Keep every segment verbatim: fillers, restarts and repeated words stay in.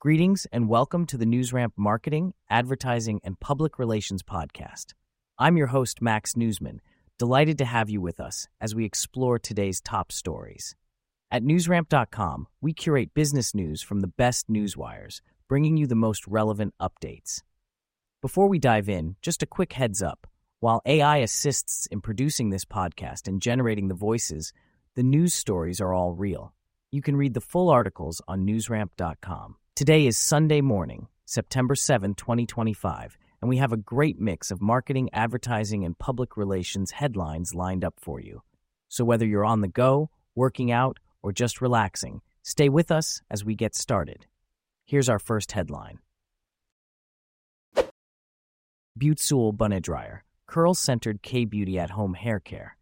Greetings and welcome to the NewsRamp Marketing, Advertising, and Public Relations Podcast. I'm your host, Max Newsman, delighted to have you with us as we explore today's top stories. At newsramp dot com, we curate business news from the best newswires, bringing you the most relevant updates. Before we dive in, just a quick heads up. While A I assists in producing this podcast and generating the voices, the news stories are all real. You can read the full articles on newsramp dot com. Today is Sunday morning, September seventh, twenty twenty-five, and we have a great mix of marketing, advertising, and public relations headlines lined up for you. So whether you're on the go, working out, or just relaxing, stay with us as we get started. Here's our first headline. Butte Sewell Bonnet Dryer, curl-centered K-Beauty at-home hair care.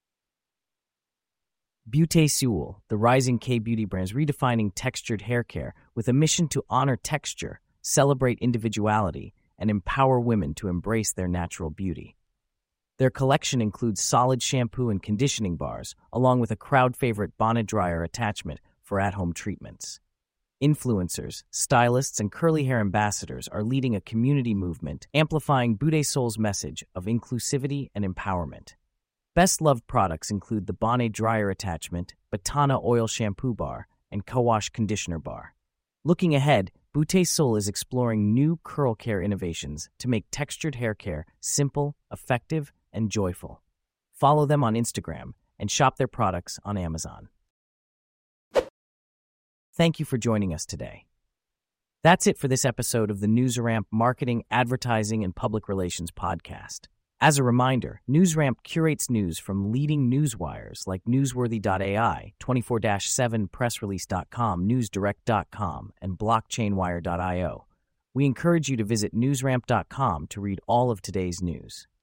Butte Sewell, the rising K-Beauty brand, is redefining textured hair care with a mission to honor texture, celebrate individuality, and empower women to embrace their natural beauty. Their collection includes solid shampoo and conditioning bars, along with a crowd-favorite bonnet dryer attachment for at-home treatments. Influencers, stylists, and curly hair ambassadors are leading a community movement, amplifying Butte Sewell's message of inclusivity and empowerment. Best-loved products include the Bonnet Dryer Attachment, Batana Oil Shampoo Bar, and Co-Wash Conditioner Bar. Looking ahead, Butte Sewell is exploring new curl care innovations to make textured hair care simple, effective, and joyful. Follow them on Instagram and shop their products on Amazon. Thank you for joining us today. That's it for this episode of the NewsRamp Marketing, Advertising, and Public Relations Podcast. As a reminder, NewsRamp curates news from leading newswires like newsworthy dot A I, twenty-four seven press release dot com, newsdirect dot com, and blockchain wire dot io. We encourage you to visit newsramp dot com to read all of today's news.